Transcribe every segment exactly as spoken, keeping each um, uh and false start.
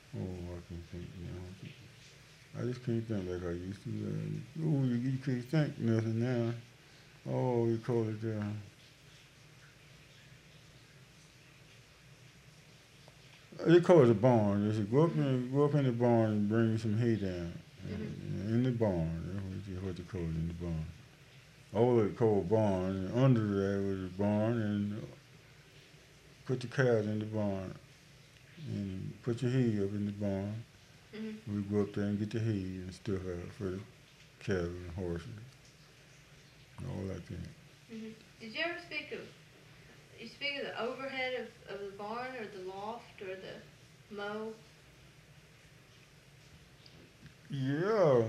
Oh, I can't think now. I just can't think like I used to. Uh, oh, you, you can't think nothing now. Oh, we call it, uh, they call it a barn. They say, go up Mhm. in, go up in the barn and bring some hay down. Mhm. Uh, in the barn. That's what they, what they call it, in the barn. Over it called barn. And under there was a barn, and put the cows in the barn. And put your hay up in the barn. Mhm. We go up there and get the hay and stuff out for the cattle and horses and all like that. Mhm. Did you ever speak of you speak of the overhead of, of the barn or the loft or the mow? Yeah,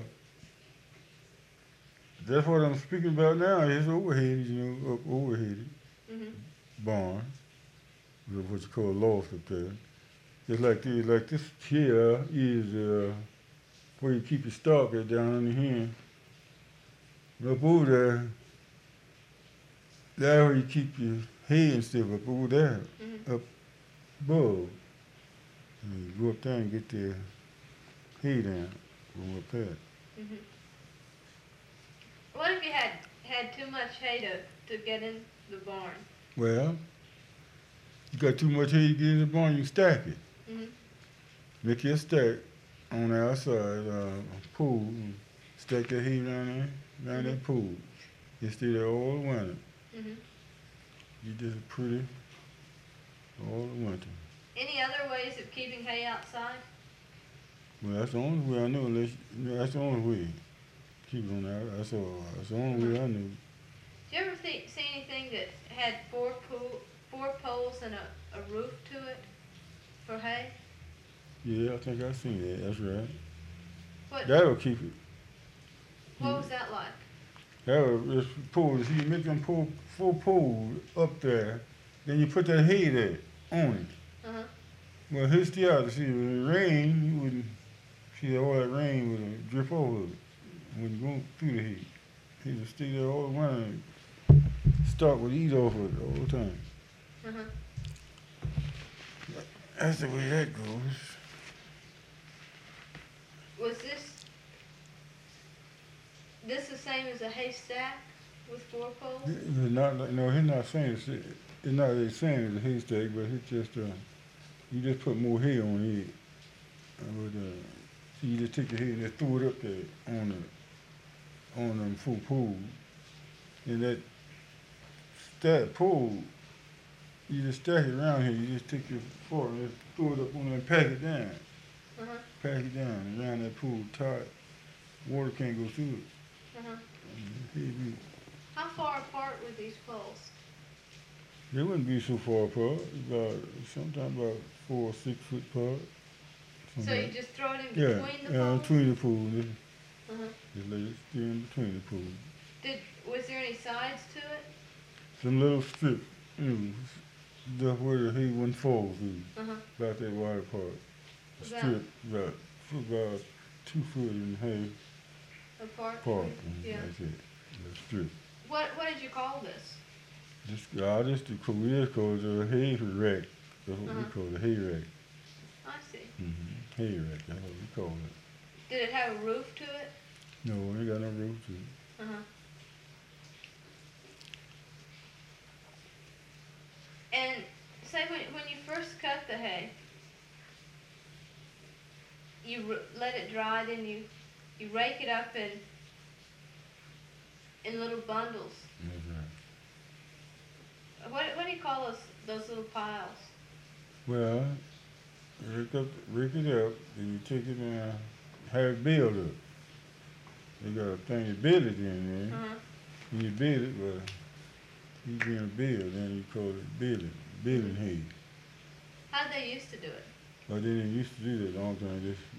that's what I'm speaking about now. It's overhead, you know, up overhead Mhm. barn, what you call a loft up there. It's like this, like this here is uh, where you keep your stock at down under here. Up over there, that's where you keep your hay and stuff up over there, Mhm. up above. And you go up there and get the hay down from up there. Mhm. What if you had had too much hay to to get in the barn? Well, you got too much hay, you get in the barn, you stack it. Mhm. Make your stack on the outside, uh, pool, and stack that hay down there, down Mhm. that pool. You stay there all winter. Mhm. You just pretty all the winter. Any other ways of keeping hay outside? Well, that's the only way I know. Unless you know, that's the only way. Keep it on there. That's all. That's the Uh only huh. way I know. Did you ever see, see anything that had four pool, four poles and a, a roof to it for hay? Yeah, I think I seen that. That's right. What That'll keep it. what You, was that like? that'll just pull. See, you make them pull four poles up there. Then you put that hay there on it. Uh huh. Well, his still see when it rain, you wouldn't see all that rain would drip over it when you go through the heat. He would stay there all the winter and stock would eat off of it all the time. Uh huh. That's the way that goes. Was this this the same as a haystack with four poles? He's not like- no, he's not saying it's, it's not the same as a haystack, but he just uh, you just put more hay on it. I would uh, so you just take the hay and just throw it up there on the on them full pool, and that that pole you just stack it around here. You just take your fork and just throw it up on there and pack it down. Uh huh. Pack it down around that pool tight. Water can't go through it. Uh huh. And How far apart were these poles? they wouldn't be so far apart. About sometimes about four or six foot apart. So Something you like just throw it in yeah, between the yeah, poles? between the pool. Just, Uh huh. just let it stay in between the pool. Did was there any sides to it? Some little strip, you know, the where the hay wouldn't fall through. Uh huh. About that wide part. A About strip about about two foot and a half apart apart. from And yeah. that's it. The strip. What what did you call this? This I just the Korea calls a hay rack. That's what Uh we huh. call it, a hay rack. I see. Mm-hmm. Hay rack. That's what we call it. Did it have a roof to it? No, ain't got no roof to it. Uh huh. And say when when you first cut the hay, you r- let it dry, then you you rake it up in in little bundles. That's right. What what do you call those those little piles? Well, rake up, rake it up, then you take it and uh, have it baled up. They got a thing you bale it in Uh there. huh. When you bale it, well, you being a bale, then you call it baling, baling hay. How'd they used to do it? But they didn't used to do that a long time. Just